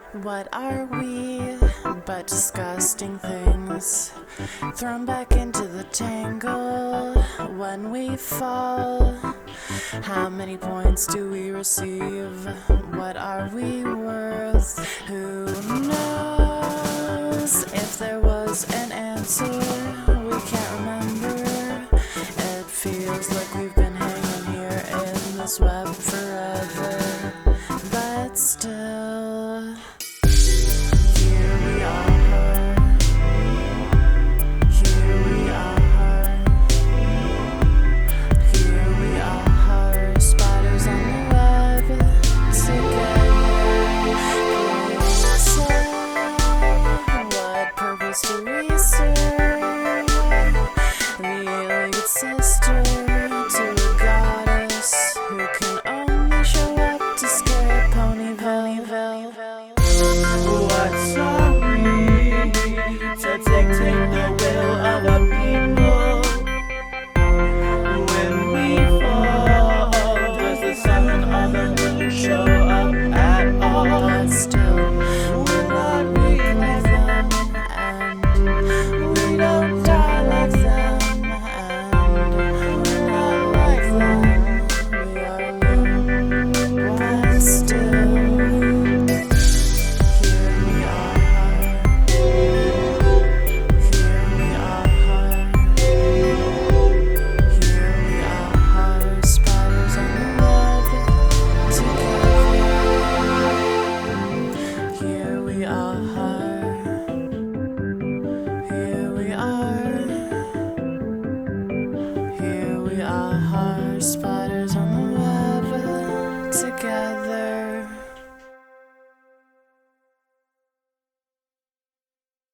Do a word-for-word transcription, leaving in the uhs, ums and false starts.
What are we but disgusting things thrown back into the tangle when we fall? How many points do we receive? What are we worth? Who